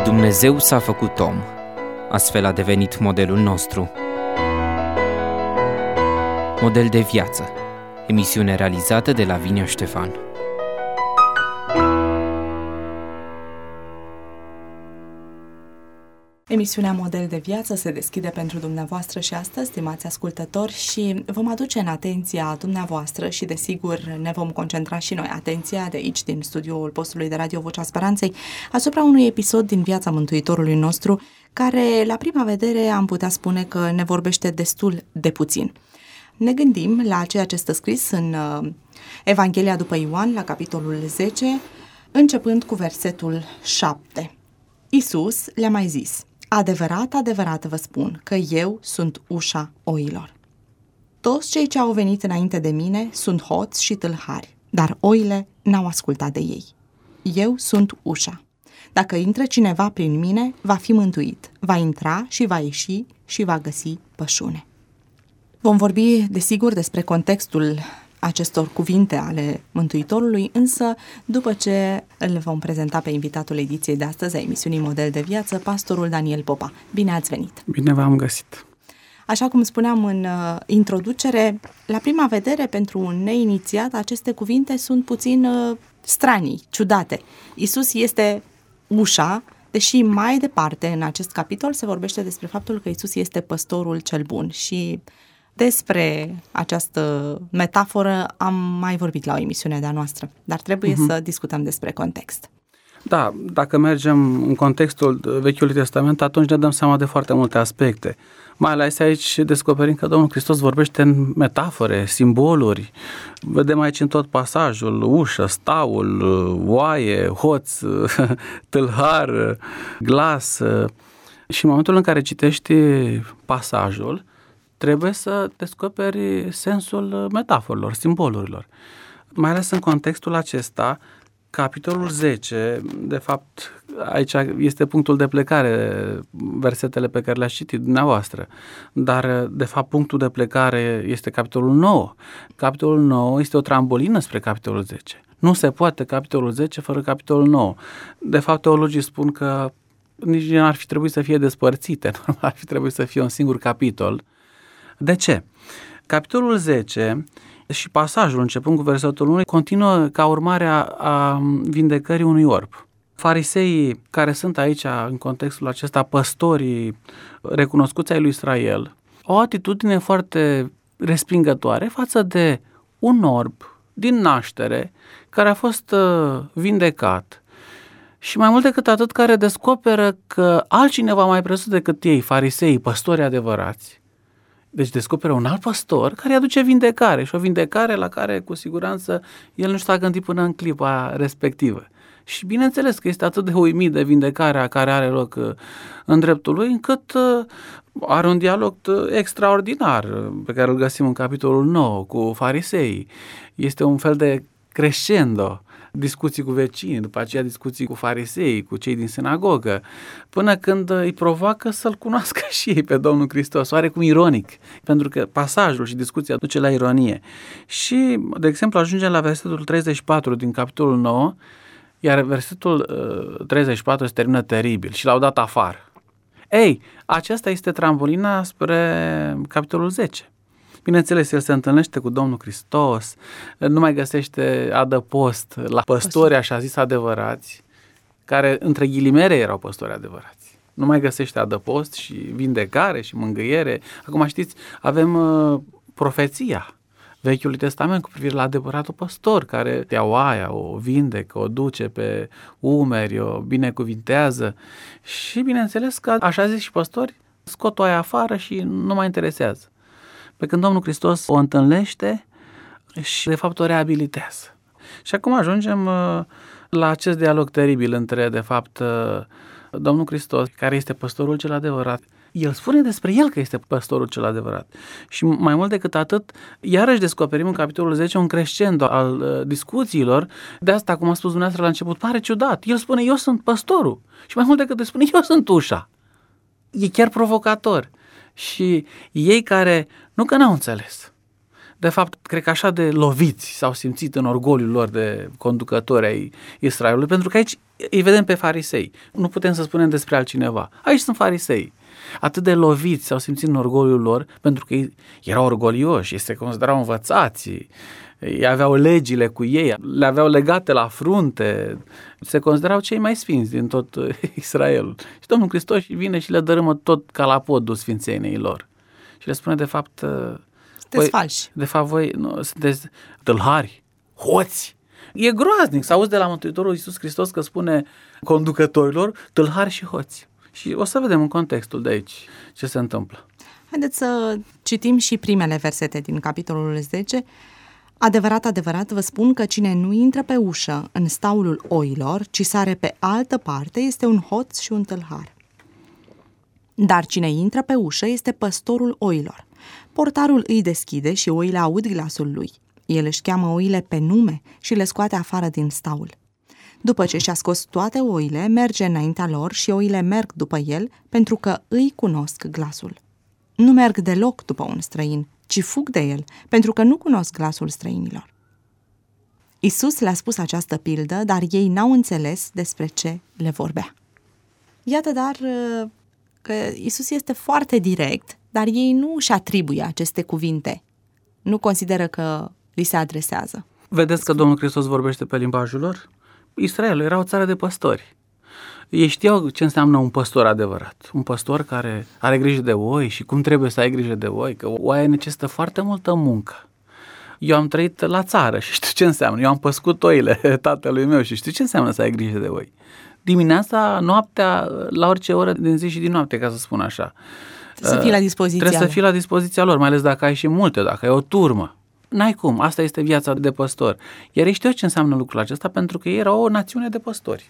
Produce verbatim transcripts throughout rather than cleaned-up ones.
Dumnezeu s-a făcut om, astfel a devenit modelul nostru. Model de viață, emisiune realizată de Lavinia Ștefan. Emisiunea Model de Viață se deschide pentru dumneavoastră și astăzi, stimați ascultători, și vom aduce în atenția dumneavoastră și, desigur, ne vom concentra și noi atenția de aici, din studioul postului de radio Vocea Speranței, asupra unui episod din viața Mântuitorului nostru, care, la prima vedere, am putea spune că ne vorbește destul de puțin. Ne gândim la ceea ce stă scris în Evanghelia după Ioan, la capitolul zece, începând cu versetul șapte. Iisus le-a mai zis: adevărat, adevărat vă spun că eu sunt ușa oilor. Toți cei ce au venit înainte de mine sunt hoți și tâlhari, dar oile n-au ascultat de ei. Eu sunt ușa. Dacă intră cineva prin mine, va fi mântuit, va intra și va ieși și va găsi pășune. Vom vorbi, desigur, despre contextul acestor cuvinte ale Mântuitorului, însă după ce îl vom prezenta pe invitatul ediției de astăzi a emisiunii Model de Viață, pastorul Daniel Popa. Bine ați venit! Bine v-am găsit! Așa cum spuneam în uh, introducere, la prima vedere, pentru un neinițiat, aceste cuvinte sunt puțin uh, stranii, ciudate. Iisus este ușa, deși mai departe în acest capitol se vorbește despre faptul că Iisus este păstorul cel bun și despre această metaforă am mai vorbit la o emisiune de-a noastră, dar trebuie uh-huh. să discutăm despre context. Da, dacă mergem în contextul Vechiului Testament, atunci ne dăm seama de foarte multe aspecte. Mai ales aici descoperim că Domnul Hristos vorbește în metafore, simboluri. Vedem aici în tot pasajul ușă, staul, oaie, hoț, tâlhar, glas. Și în momentul în care citești pasajul, trebuie să descoperi sensul metaforilor, simbolurilor. Mai ales în contextul acesta, capitolul zece, de fapt, aici este punctul de plecare, versetele pe care le-ați citit dumneavoastră, dar, de fapt, punctul de plecare este capitolul nouă. Capitolul nouă este o trambolină spre capitolul zece. Nu se poate capitolul zece fără capitolul nouă. De fapt, teologii spun că nici nu ar fi trebuit să fie despărțite, normal ar fi trebuit să fie un singur capitol. De ce? Capitolul zece și pasajul începând cu versetul unu continuă ca urmare a, a vindecării unui orb. Fariseii care sunt aici în contextul acesta păstorii recunoscuți ai lui Israel au o atitudine foarte respingătoare față de un orb din naștere care a fost vindecat și mai mult decât atât care descoperă că altcineva mai presus decât ei, fariseii, păstorii adevărați. Deci descoperă un alt păstor care îi aduce vindecare și o vindecare la care cu siguranță el nu s-a gândit până în clipa respectivă. Și bineînțeles că este atât de uimit de vindecarea care are loc în dreptul lui, încât are un dialog extraordinar pe care îl găsim în capitolul nouă cu fariseii. Este un fel de crescendo, discuții cu vecinii, după aceea discuții cu farisei, cu cei din sinagogă, până când îi provoacă să-L cunoască și ei pe Domnul Hristos, oarecum ironic, pentru că pasajul și discuția duce la ironie. Și, de exemplu, ajungem la versetul treizeci și patru din capitolul nouă, iar versetul uh, treizeci și patru se termină teribil și l-au dat afară. Ei, aceasta este trambolina spre capitolul zece. Bineînțeles, el se întâlnește cu Domnul Hristos, nu mai găsește adăpost la păstori așa zis adevărați, care între ghilimere erau păstori adevărați. Nu mai găsește adăpost și vindecare și mângâiere. Acum știți, avem uh, profeția Vechiului Testament cu privire la adevăratul păstor care ia oaia, o vindecă, o duce pe umeri, o binecuvintează și bineînțeles că așa zis și păstori scot oaia afară și nu mai interesează. Pe când Domnul Hristos o întâlnește și de fapt o reabilitează. Și acum ajungem la acest dialog teribil între de fapt Domnul Hristos, care este păstorul cel adevărat. El spune despre el că este păstorul cel adevărat. Și mai mult decât atât, iarăși descoperim în capitolul zece un crescendo al discuțiilor. De asta, cum a spus dumneavoastră la început, pare ciudat. El spune, eu sunt păstorul. Și mai mult decât îi spune, eu sunt ușa. E chiar provocator. Și ei care, nu că n-au înțeles, De fapt, cred că așa de loviți s-au simțit în orgoliul lor de conducători ai Israelului, pentru că aici îi vedem pe farisei. Nu putem să spunem despre altcineva. Aici sunt farisei. Atât de loviți s-au simțit în orgoliul lor, pentru că ei erau orgolioși, ei se considerau învățați, ei aveau legile cu ei, le aveau legate la frunte, se considerau cei mai sfinți din tot Israelul. Și Domnul Hristos vine și le dărâmă tot ca la podul sfințeniei lor. Și le spune, de fapt, sunteți falși. De fapt, voi nu, sunteți tâlhari, hoți. E groaznic să auzi de la Mântuitorul Iisus Hristos că spune conducătorilor tâlhari și hoți. Și o să vedem în contextul de aici ce se întâmplă. Haideți să citim și primele versete din capitolul zece. Adevărat, adevărat, vă spun că cine nu intră pe ușă în staulul oilor, ci sare pe altă parte, este un hoț și un tâlhar. Dar cine intră pe ușă este păstorul oilor. Portarul îi deschide și oile aud glasul lui. El își cheamă oile pe nume și le scoate afară din staul. După ce și-a scos toate oile, merge înaintea lor și oile merg după el, pentru că îi cunosc glasul. Nu merg deloc după un străin, ci fug de el, pentru că nu cunosc glasul străinilor. Iisus le-a spus această pildă, dar ei n-au înțeles despre ce le vorbea. Iată dar că Iisus este foarte direct, dar ei nu își atribuie aceste cuvinte. Nu consideră că li se adresează. Vedeți că Domnul Hristos vorbește pe limbajul lor? Israelul era o țară de păstori. Ei știau ce înseamnă un păstor adevărat. Un păstor care are grijă de oi și cum trebuie să ai grijă de oi, că oaia necesită foarte multă muncă. Eu am trăit la țară și știu ce înseamnă. Eu am păscut oile tatălui meu și știu ce înseamnă să ai grijă de oi. Dimineața, noaptea, la orice oră din zi și din noapte, ca să spun așa. Trebuie să fii la dispoziția Trebuie să fii la dispoziția lor, mai ales dacă ai și multe, dacă ai o turmă. N-ai cum, asta este viața de păstor. Iar ei știu ce înseamnă lucrul acesta, pentru că ei erau o națiune de păstori.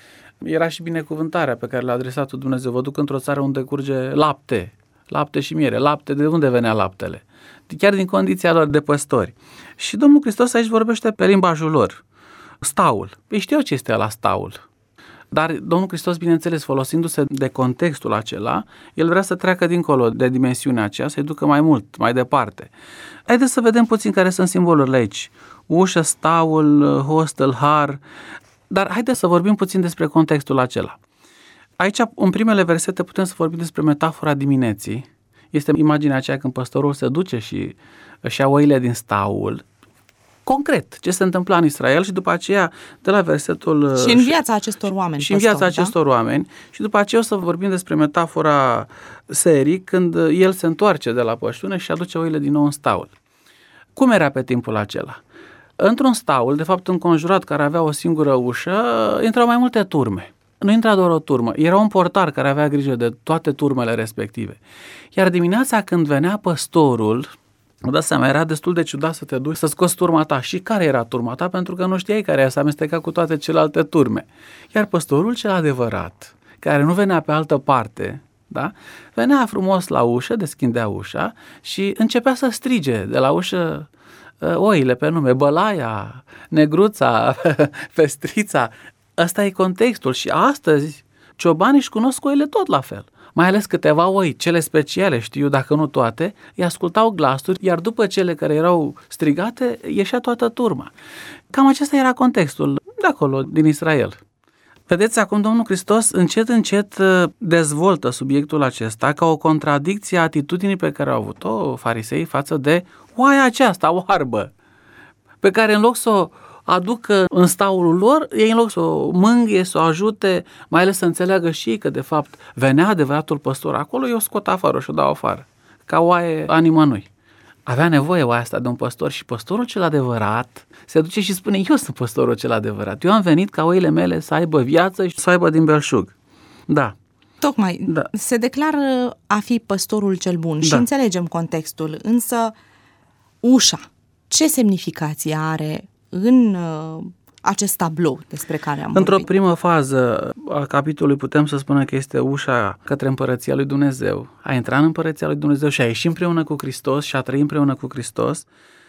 Era și binecuvântarea pe care le-a adresat Dumnezeu. Vă duc într-o țară unde curge lapte, lapte și miere. Lapte, de unde venea laptele? Chiar din condiția lor de păstori. Și Domnul Hristos aici vorbește pe limbajul lor. Staul. Ei știu ce este la staul. Dar Domnul Hristos, bineînțeles, folosindu-se de contextul acela, El vrea să treacă dincolo de dimensiunea aceea, să-i ducă mai mult, mai departe. Haideți să vedem puțin care sunt simbolurile aici. Ușă, staul, hoț, tâlhar. Dar haideți să vorbim puțin despre contextul acela. Aici, în primele versete, putem să vorbim despre metafora dimineții. Este imaginea aceea când păstorul se duce și își ia oile din staul. Concret, ce se întâmpla în Israel și după aceea, de la versetul... Și în viața acestor oameni. Și în viața păstori, acestor da? oameni. Și după aceea o să vorbim despre metafora serii, când el se întoarce de la pășune și aduce oile din nou în staul. Cum era pe timpul acela? Într-un staul, de fapt înconjurat, care avea o singură ușă, intrau mai multe turme. Nu intra doar o turmă, era un portar care avea grijă de toate turmele respective. Iar dimineața când venea păstorul, mă dați seama, era destul de ciudat să te duci să scoți turma ta. Și care era turma ta? Pentru că nu știai care s-a amestecat cu toate celelalte turme. Iar păstorul cel adevărat, care nu venea pe altă parte, da? Venea frumos la ușă, deschidea ușa și începea să strige de la ușă oile pe nume, Bălaia, Negruța, Pestrița. Ăsta e contextul și astăzi ciobanii își cunosc oile tot la fel. Mai ales câteva oi, cele speciale, știu, dacă nu toate, îi ascultau glasuri, iar după cele care erau strigate, ieșea toată turma. Cam acesta era contextul de acolo, din Israel. Vedeți, acum Domnul Hristos încet, încet dezvoltă subiectul acesta ca o contradicție a atitudinii pe care au avut-o farisei față de oaia aceasta oarbă, pe care în loc să o aducă în staulul lor, ei în loc să o mângâie, să o ajute, mai ales să înțeleagă și ei că de fapt venea adevăratul păstor acolo, eu scot afară și o dau afară, ca oaie a nimănui. Avea nevoie oaia asta de un păstor și păstorul cel adevărat se duce și spune, eu sunt păstorul cel adevărat, eu am venit ca oile mele să aibă viață și să aibă din belșug. Da. Tocmai, da. Se declară a fi păstorul cel bun da. Și înțelegem contextul, însă ușa, ce semnificație are în uh, acest tablou despre care am Într-o vorbit? primă fază a capitolului putem să spunem că este ușa către împărăția lui Dumnezeu. A intra în împărăția lui Dumnezeu și a ieși împreună cu Hristos și a trăi împreună cu Hristos.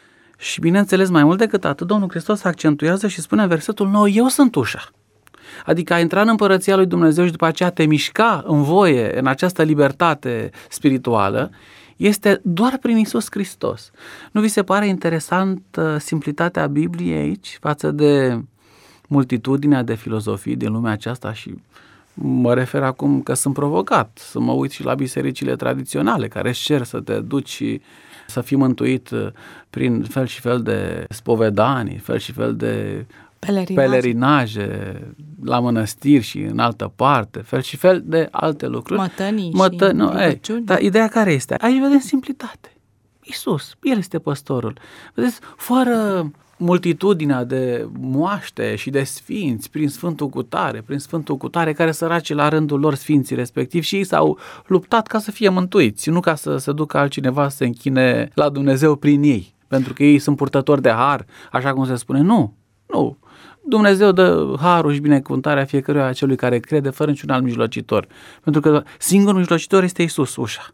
Și bineînțeles, mai mult decât atât, Domnul Hristos accentuează și spune în versetul nouă, eu sunt ușa. Adică a intra în împărăția lui Dumnezeu și după aceea te mișca în voie, în această libertate spirituală, este doar prin Iisus Hristos. Nu vi se pare interesantă simplitatea Bibliei aici față de multitudinea de filozofii din lumea aceasta? Și mă refer acum că sunt provocat să mă uit și la bisericile tradiționale care își cer să te duci și să fii mântuit prin fel și fel de spovedanii, fel și fel de pelerinaj. pelerinaje la mănăstiri și în altă parte, fel și fel de alte lucruri. Mătănii Mătă, și nu, ei, dar ideea care este? Aici vedem simplitate. Iisus, El este păstorul. Vedeți, fără multitudinea de moaște și de sfinți prin Sfântul Cutare, prin Sfântul Cutare, care săraci la rândul lor sfinții respectiv și ei s-au luptat ca să fie mântuiți, nu ca să se ducă altcineva să se închine la Dumnezeu prin ei, pentru că ei sunt purtători de har, așa cum se spune. Nu, nu. Dumnezeu dă harul și binecuvântarea fiecăruia celui care crede fără niciun alt mijlocitor, pentru că singurul mijlocitor este Iisus, ușa.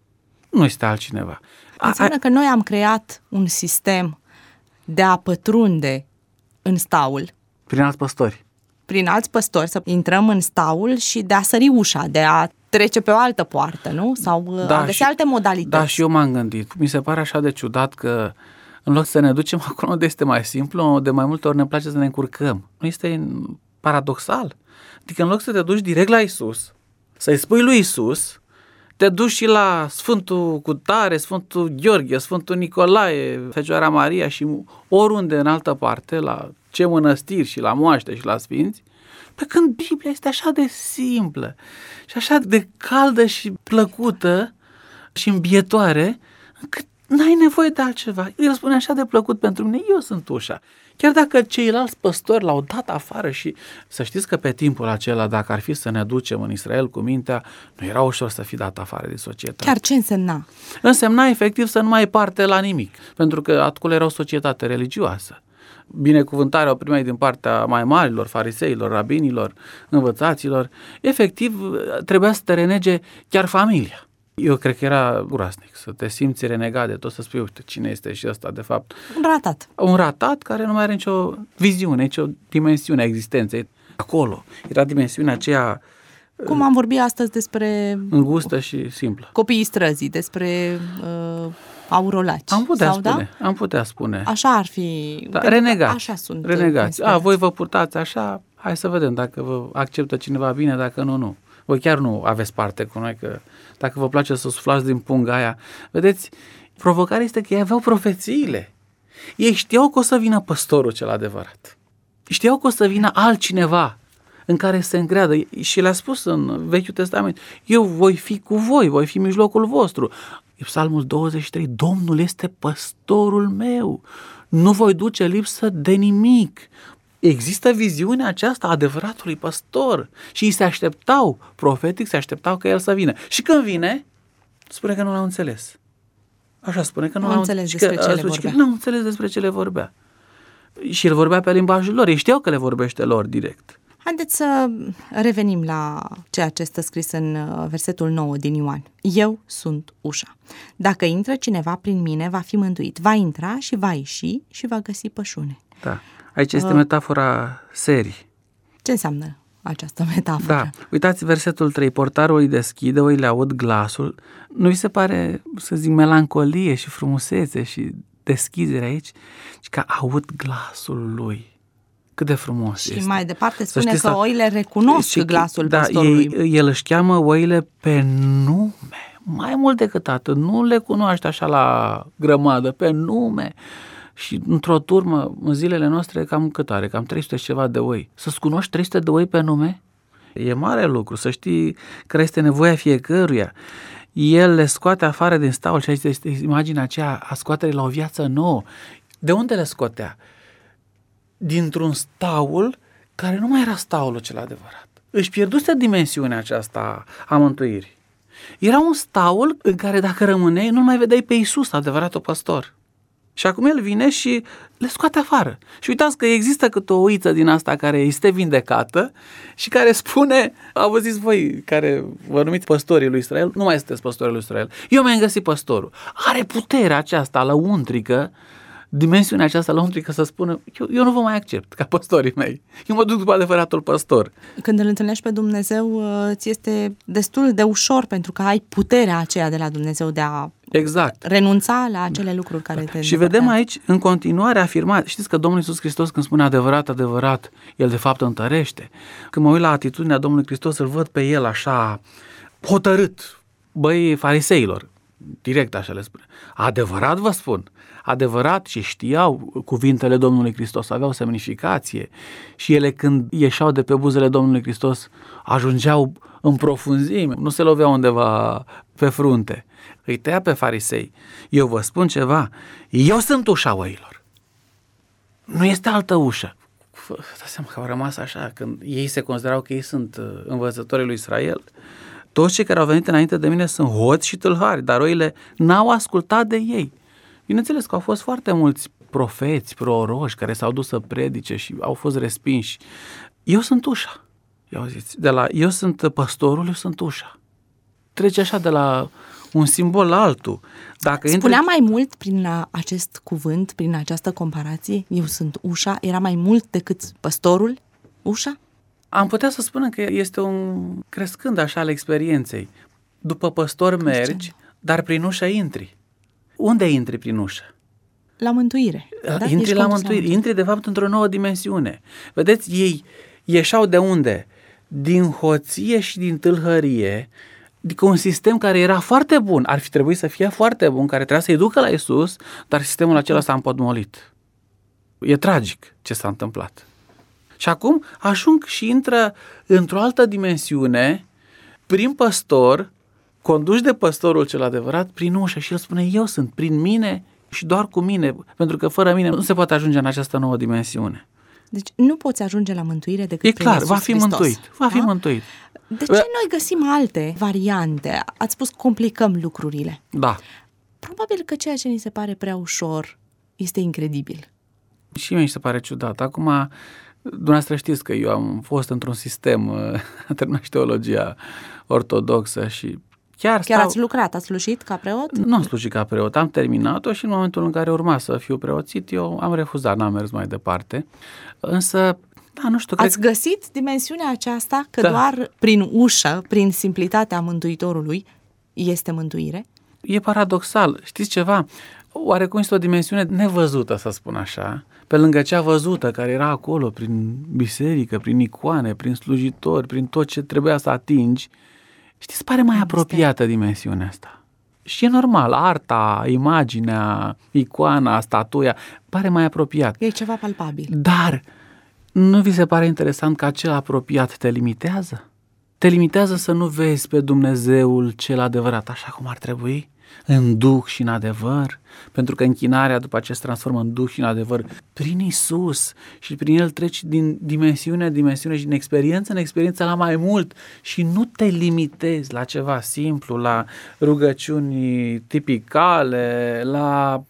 Nu este altcineva. Înseamnă că noi am creat un sistem de a pătrunde în staul. Prin alți păstori. Prin alți păstori, să intrăm în staul și de a sări ușa, de a trece pe o altă poartă, nu? Sau da, a găsi și, alte modalități. Da, și eu m-am gândit. Mi se pare așa de ciudat că în loc să ne ducem acolo unde este mai simplu, de mai multe ori ne place să ne încurcăm. Nu este paradoxal? Adică în loc să te duci direct la Iisus, să-i spui lui Iisus, te duci și la Sfântul Cutare, Sfântul Gheorghe, Sfântul Nicolae, Fecioara Maria și oriunde în altă parte, la ce mănăstiri și la moaște și la sfinți, pe când Biblia este așa de simplă și așa de caldă și plăcută și îmbietoare, încât n-ai nevoie de altceva. El spune așa de plăcut pentru mine, eu sunt ușa. Chiar dacă ceilalți păstori l-au dat afară și să știți că pe timpul acela, dacă ar fi să ne ducem în Israel cu mintea, nu era ușor să fii dat afară din societate. Chiar ce însemna? Însemna efectiv să nu mai ai parte la nimic, pentru că acolo era o societate religioasă. Binecuvântarea o primeai din partea mai marilor, fariseilor, rabinilor, învățaților. Efectiv, trebuia să te renege chiar familia. Eu cred că era groaznic să te simți renegat de tot, să spui, uite, cine este și ăsta, de fapt. Un ratat. Un ratat care nu mai are nicio viziune, nicio dimensiune a existenței. Acolo era dimensiunea aceea... Cum am vorbit astăzi despre... Îngustă și simplă. Copiii străzii, despre uh, aurolaci. Am putea sau, spune, da? am putea spune. Așa ar fi... Da, renegați. Așa sunt. Renegați. A, voi vă purtați așa, hai să vedem dacă vă acceptă cineva bine, dacă nu, nu. Voi chiar nu aveți parte cu noi, că dacă vă place să suflați din punga aia. Vedeți, provocarea este că ei aveau profețiile. Ei știau că o să vină păstorul cel adevărat. Știau că o să vină altcineva în care se încreadă. Și le-a spus în Vechiul Testament, eu voi fi cu voi, voi fi în mijlocul vostru. Psalmul douăzeci și trei, Domnul este păstorul meu, nu voi duce lipsă de nimic. Există viziunea aceasta a adevăratului păstor și ei se așteptau, profetic se așteptau că el să vină. Și când vine, spune că nu l-au înțeles. Așa spune că nu, nu l-au înțeles despre că, ce le vorbea. Nu au înțeles despre ce le vorbea. Și el vorbea pe limbajul lor, ei știau că le vorbește lor direct. Haideți să revenim la ceea ce stă scris în versetul nouă din Ioan. Eu sunt ușa. Dacă intră cineva prin mine, va fi mântuit. Va intra și va ieși și va găsi pășune. Da. Aici este uh, metafora serii. Ce înseamnă această metaforă? Da. Uitați versetul trei. Portarul îi deschide, oile aud glasul. Nu vi se pare, să zic, melancolie și frumusețe și deschidere aici? Ci că aud glasul lui. Cât de frumos și este. Și mai departe spune știți, că oile recunosc și, glasul da, păstorului. Ei, el își cheamă oile pe nume. Mai mult decât atât. Nu le cunoaște așa la grămadă, pe nume. Și într-o turmă, în zilele noastre, cam cât are? Cam trei sute și ceva de oi. Să-ți cunoști trei sute de oi pe nume? E mare lucru, să știi care este nevoia fiecăruia. El le scoate afară din staul și aici este imaginea aceea a scoaterii la o viață nouă. De unde le scotea? Dintr-un staul care nu mai era staulul cel adevărat. Își pierduse dimensiunea aceasta a mântuirii. Era un staul în care dacă rămâneai, nu mai vedeai pe Iisus, adevăratul păstor. Și acum el vine și le scoate afară. Și uitați că există câte o oiță din asta care este vindecată și care spune, auziți voi care vă numiți păstorii lui Israel, nu mai sunteți păstorii lui Israel, eu mi-am găsit păstorul. Are puterea aceasta lăuntrică, dimensiunea aceasta lăuntrică să spună, eu, eu nu vă mai accept ca păstorii mei. Eu mă duc după adevăratul păstor. Când îl întâlnești pe Dumnezeu, ți este destul de ușor pentru că ai puterea aceea de la Dumnezeu de a Exact. renunța la acele lucruri care te Și vedem aici în continuare afirmat. Știți că Domnul Iisus Hristos când spune adevărat, adevărat, El de fapt întărește. Când mă uit la atitudinea Domnului Hristos, îl văd pe El așa hotărât. Băi, fariseilor, direct așa le spune. Adevărat vă spun, adevărat, și știau cuvintele Domnului Hristos, aveau semnificație și ele când ieșeau de pe buzele Domnului Hristos ajungeau în profunzime, nu se loveau undeva pe frunte. Îi tăia pe farisei. Eu vă spun ceva, eu sunt ușa oilor. Nu este altă ușă. Dați seama că au rămas așa, când ei se considerau că ei sunt învățătorii lui Israel. Toți cei care au venit înainte de mine sunt hoți și tâlhari, dar oile n-au ascultat de ei. Bineînțeles că au fost foarte mulți profeți, proroși care s-au dus să predice și au fost respinși. Eu sunt ușa. I-auziți? De la eu sunt păstorul, eu sunt ușa. Trece așa de la un simbol la altul. Dacă Spunea intre... mai mult prin acest cuvânt, prin această comparație, eu sunt ușa, era mai mult decât păstorul, ușa? Am putea să spunem că este un crescând așa al experienței. După păstor mergi, dar prin ușa intri. Unde intri prin ușă? La mântuire. Da? Intri Ești la condus mântuire, intri de fapt într-o nouă dimensiune. Vedeți, ei ieșeau de unde? Din hoție și din tâlhărie, adică un sistem care era foarte bun, ar fi trebuit să fie foarte bun, care trebuia să-i ducă la Iisus, dar sistemul acela s-a împotmolit. E tragic ce s-a întâmplat. Și acum ajung și intră într-o altă dimensiune, prin păstor, conduși de păstorul cel adevărat, prin ușă, și el spune, eu sunt prin mine și doar cu mine, pentru că fără mine nu se poate ajunge în această nouă dimensiune. Deci nu poți ajunge la mântuire decât e prin clar, Iisus va fi Hristos. mântuit, va fi da? mântuit. De ce noi găsim alte variante? Ați spus complicăm lucrurile. Da. Probabil că ceea ce ni se pare prea ușor este incredibil. Și mie mi se pare ciudat. Acum, dumneavoastră știți că eu am fost într-un sistem, am terminat și teologia ortodoxă și chiar Chiar stau... ați lucrat, ați slujit ca preot? Nu am slujit ca preot, am terminat-o și în momentul în care urma să fiu preoțit, eu am refuzat, n-am mers mai departe. Însă, da, nu știu, Ați cred... găsit dimensiunea aceasta că Da. doar prin ușă, prin simplitatea Mântuitorului, este mântuire? E paradoxal. Știți ceva? Oarecum este o dimensiune nevăzută, să spun așa, pe lângă cea văzută, care era acolo, prin biserică, prin icoane, prin slujitori, prin tot ce trebuia să atingi. Știți, pare mai apropiată dimensiunea asta. Și e normal, arta, imaginea, icoana, statuia, pare mai apropiat. E ceva palpabil. Dar nu vi se pare interesant că acel apropiat te limitează? Te limitează să nu vezi pe Dumnezeul cel adevărat așa cum ar trebui? În duh și în adevăr, pentru că închinarea după aceea se transformă în duh și în adevăr prin Iisus și prin El treci din dimensiune în dimensiune și din experiență în experiență la mai mult și nu te limitezi la ceva simplu, la rugăciuni tipicale, la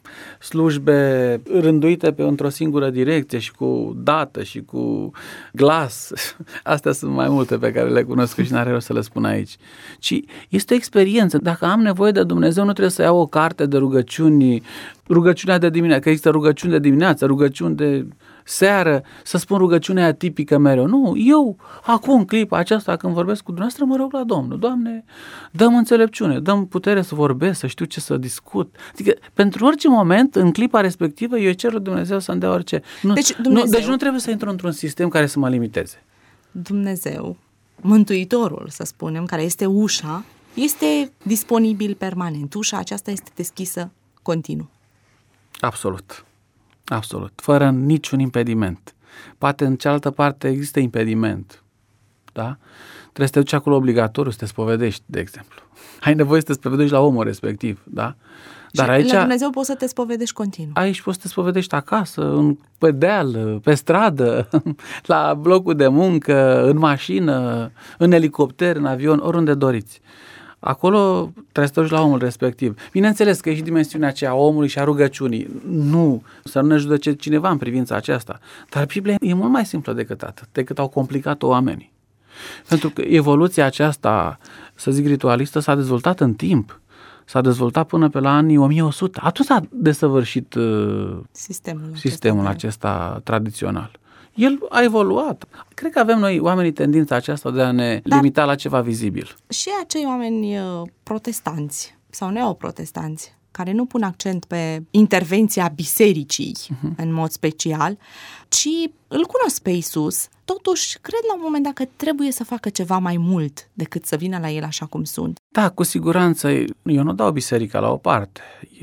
slujbe rânduite pe într-o singură direcție și cu dată și cu glas. Astea sunt mai multe pe care le cunosc și n-are rost să le spun aici. Ci este o experiență. Dacă am nevoie de Dumnezeu, nu trebuie să iau o carte de rugăciuni, rugăciunea de dimineață, că există rugăciuni de dimineață, rugăciuni de seară, să spun rugăciunea atipică mereu. Nu, eu, acum, în clipa aceasta, când vorbesc cu dumneavoastră, mă rog la Domnul. Doamne, dăm înțelepciune, dăm putere să vorbesc, să știu ce să discut. Adică, pentru orice moment, în clipa respectivă, eu cer lui Dumnezeu să-mi dea orice. Nu, Deci, Dumnezeu... nu, deci nu trebuie să intru într-un sistem care să mă limiteze. Dumnezeu, Mântuitorul, să spunem, care este ușa, este disponibil permanent. Ușa aceasta este deschisă continuu. Absolut. Absolut. Fără niciun impediment. Poate în cealaltă parte există impediment. Da? Trebuie să te duci acolo obligatoriu să te spovedești, de exemplu. Ai nevoie să te spovedești la omul respectiv. Da? Dar și aici, la Dumnezeu poți să te spovedești continuu. Aici poți să te spovedești acasă, în, pe deal, pe stradă, la blocul de muncă, în mașină, în elicopter, în avion, oriunde doriți. Acolo trebuie să te duci la omul respectiv. Bineînțeles că e și dimensiunea aceea a omului și a rugăciunii. Nu, să nu ne judece cineva în privința aceasta. Dar Biblia e mult mai simplă decât atât, decât au complicat-o oamenii. Pentru că evoluția aceasta, să zic ritualistă, s-a dezvoltat în timp. S-a dezvoltat până pe la anii o mie o sută. Atunci s-a desăvârșit uh, sistemul, acesta, sistemul acesta tradițional. El a evoluat. Cred că avem noi, oamenii, tendința aceasta de a ne Dar limita la ceva vizibil. Și acei oameni uh, protestanți sau neoprotestanți, care nu pun accent pe intervenția bisericii uh-huh. în mod special, ci îl cunosc pe Iisus, totuși cred la un moment dat că trebuie să facă ceva mai mult decât să vină la el așa cum sunt. Da, cu siguranță. Eu nu dau biserica la o parte.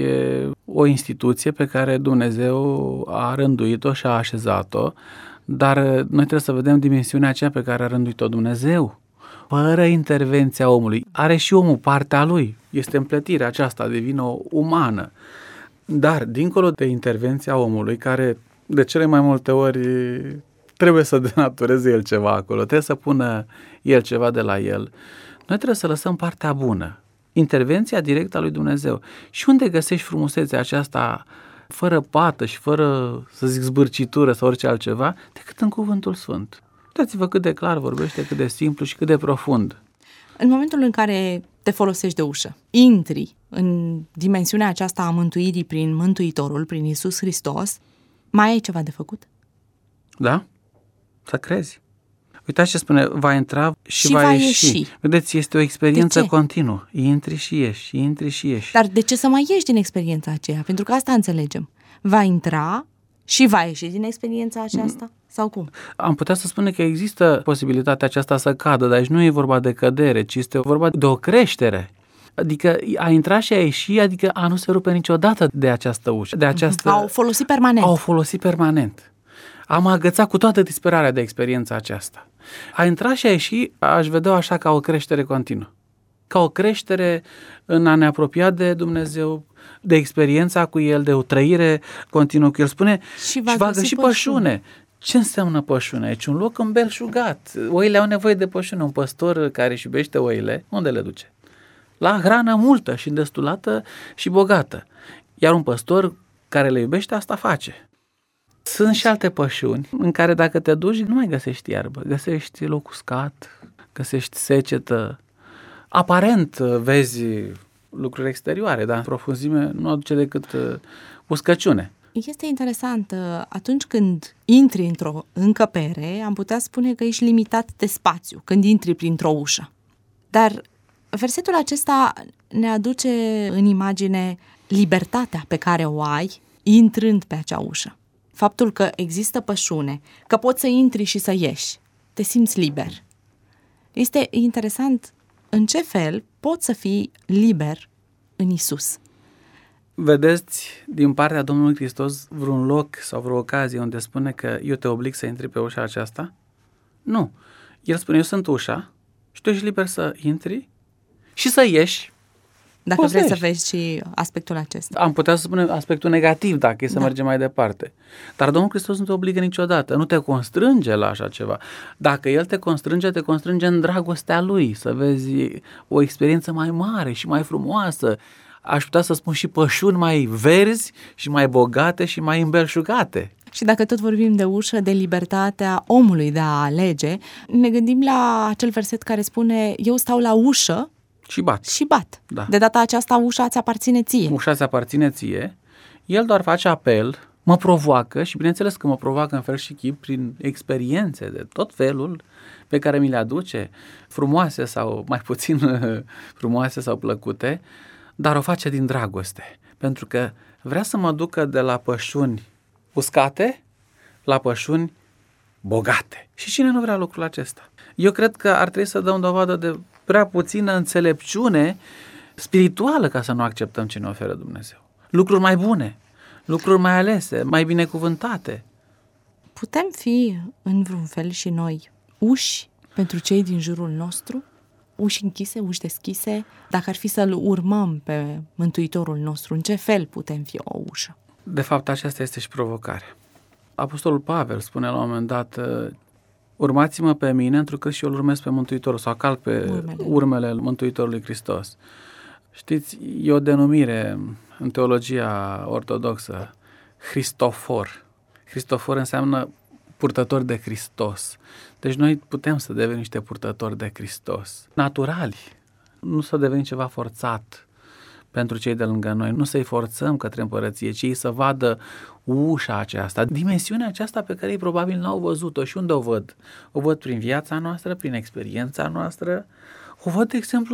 E o instituție pe care Dumnezeu a rânduit-o și a așezat-o, dar noi trebuie să vedem dimensiunea aceea pe care a rânduit-o Dumnezeu. Fără intervenția omului. Are și omul partea lui. Este împletirea aceasta divină umană. Dar, dincolo de intervenția omului, care de cele mai multe ori trebuie să denatureze el ceva acolo, trebuie să pună el ceva de la el, noi trebuie să lăsăm partea bună. Intervenția directă a lui Dumnezeu. Și unde găsești frumusețea aceasta fără pată și fără, să zic, zbârcitură sau orice altceva, decât în Cuvântul Sfânt. Uitați-vă cât de clar vorbește, cât de simplu și cât de profund. În momentul în care te folosești de ușă, intri în dimensiunea aceasta a mântuirii prin Mântuitorul, prin Iisus Hristos, mai ai ceva de făcut? Da? Să crezi. Uitați ce spune, va intra și, și va, va ieși. ieși. Vedeți, este o experiență continuă. Intri și ieși, intri și ieși. Dar de ce să mai ieși din experiența aceea? Pentru că asta înțelegem. Va intra și va ieși din experiența aceasta? Sau cum? Am putea să spunem că există posibilitatea aceasta să cadă, dar aici nu e vorba de cădere, ci este vorba de o creștere. Adică a intra și a ieși, adică a nu se rupe niciodată de această ușă. De această... Au folosit permanent. Au folosit permanent. Am agățat cu toată disperarea de experiența aceasta. A intra și a ieși, aș vedea așa ca o creștere continuă. Ca o creștere în a ne apropia de Dumnezeu, de experiența cu El, de o trăire continuă cu El. Spune, și va, și va găsi găsi pășune. pășune. Ce înseamnă pășune? Aici un loc îmbelșugat. Oile au nevoie de pășune. Un păstor care își iubește oile, unde le duce? La hrană multă și destulată și bogată. Iar un păstor care le iubește, asta face. Sunt și alte pășuni în care dacă te duci, nu mai găsești iarbă. Găsești loc uscat, găsești secetă. Aparent vezi lucruri exterioare, dar în profunzime nu aduce decât uscăciune. Este interesant, atunci când intri într-o încăpere, am putea spune că ești limitat de spațiu, când intri printr-o ușă. Dar versetul acesta ne aduce în imagine libertatea pe care o ai intrând pe acea ușă. Faptul că există pășune, că poți să intri și să ieși, te simți liber. Este interesant în ce fel poți să fii liber în Iisus. Vedeți din partea Domnului Hristos vreun loc sau vreo ocazie unde spune că eu te oblig să intri pe ușa aceasta? Nu. El spune, eu sunt ușa și tu ești liber să intri și să ieși. Dacă vrei să vezi și aspectul acesta. Am putea să spunem aspectul negativ, dacă e să da. mergem mai departe. Dar Domnul Hristos nu te obligă niciodată, nu te constrânge la așa ceva. Dacă El te constrânge, te constrânge în dragostea Lui, să vezi o experiență mai mare și mai frumoasă. Aș putea să spun și pășuni mai verzi și mai bogate și mai îmbelșugate. Și dacă tot vorbim de ușă, de libertatea omului de a alege, ne gândim la acel verset care spune, eu stau la ușă și bat. Și bat. Da. De data aceasta ușa ți aparține ție. Ușa ți aparține ție, el doar face apel, mă provoacă și bineînțeles că mă provoacă în fel și chip prin experiențe de tot felul pe care mi le aduce, frumoase sau mai puțin frumoase sau plăcute, dar o face din dragoste, pentru că vrea să mă ducă de la pășuni uscate la pășuni bogate. Și cine nu vrea lucrul acesta? Eu cred că ar trebui să dăm dovadă de prea puțină înțelepciune spirituală ca să nu acceptăm ce ne oferă Dumnezeu. Lucruri mai bune, lucruri mai alese, mai binecuvântate. Putem fi în vreun fel și noi uși pentru cei din jurul nostru? Uși închise, uși deschise? Dacă ar fi să-L urmăm pe Mântuitorul nostru, în ce fel putem fi o ușă? De fapt, aceasta este și provocarea. Apostolul Pavel spune la un moment dat, urmați-mă pe mine, întrucât și eu îl urmez pe Mântuitorul, sau calc pe urmele, urmele Mântuitorului Hristos. Știți, e o denumire în teologia ortodoxă, Hristofor. Hristofor înseamnă purtător de Hristos. Deci noi putem să devenim niște purtători de Hristos. Naturali. Nu să devenim ceva forțat pentru cei de lângă noi. Nu să-i forțăm către împărăție, ci ei să vadă ușa aceasta, dimensiunea aceasta pe care ei probabil n-au văzut-o. Și unde o văd? O văd prin viața noastră, prin experiența noastră. O văd, de exemplu,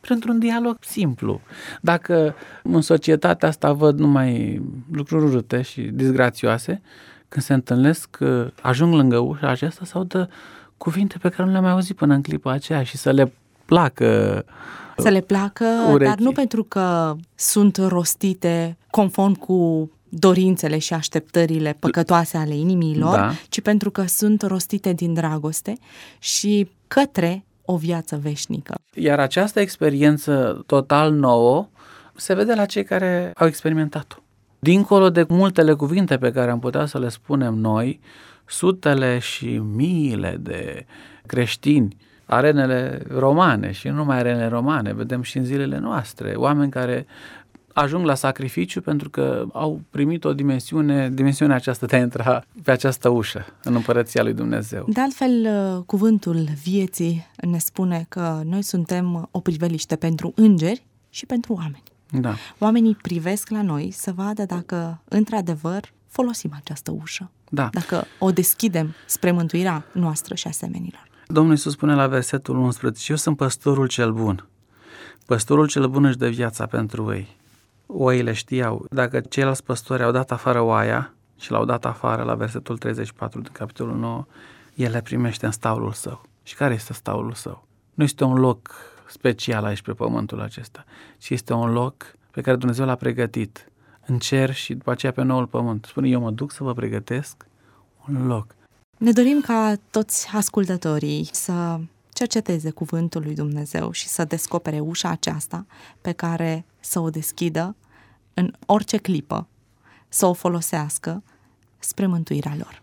printr-un dialog simplu. Dacă în societatea asta văd numai lucruri urâte și disgrațioase, când se întâlnesc, ajung lângă ușa aceasta sau dă cuvinte pe care nu le-am mai auzit până în clipa aceea și să le placă Să le placă, urechii. Dar nu pentru că sunt rostite conform cu dorințele și așteptările păcătoase ale inimilor, da. ci pentru că sunt rostite din dragoste și către o viață veșnică. Iar această experiență total nouă se vede la cei care au experimentat-o. Dincolo de multele cuvinte pe care am putea să le spunem noi, sutele și miile de creștini, arenele romane și nu numai arenele romane, vedem și în zilele noastre, oameni care ajung la sacrificiu pentru că au primit o dimensiune, dimensiunea aceasta de a intra pe această ușă în Împărăția lui Dumnezeu. De altfel, cuvântul vieții ne spune că noi suntem o priveliște pentru îngeri și pentru oameni. Da. Oamenii privesc la noi să vadă dacă, într-adevăr, folosim această ușă. Da. Dacă o deschidem spre mântuirea noastră și a semenilor. Domnul Iisus spune la versetul unsprezece, eu sunt păstorul cel bun. Păstorul cel bun își dă viața pentru ei. Oile știau, dacă ceilalți păstori au dat afară oaia și l-au dat afară la versetul treizeci și patru din capitolul nouă, el le primește în staulul său. Și care este staulul său? Nu este un loc special aici pe pământul acesta, ci este un loc pe care Dumnezeu l-a pregătit în cer și după aceea pe noul pământ. Spune, eu mă duc să vă pregătesc un loc. Ne dorim ca toți ascultătorii să cerceteze cuvântul lui Dumnezeu și să descopere ușa aceasta pe care să o deschidă în orice clipă, să o folosească spre mântuirea lor.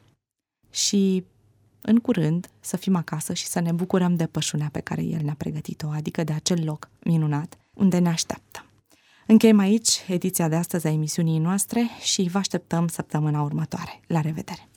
Și în curând să fim acasă și să ne bucurăm de pășunea pe care El ne-a pregătit-o, adică de acel loc minunat unde ne așteaptă. Încheiem aici ediția de astăzi a emisiunii noastre și vă așteptăm săptămâna următoare. La revedere!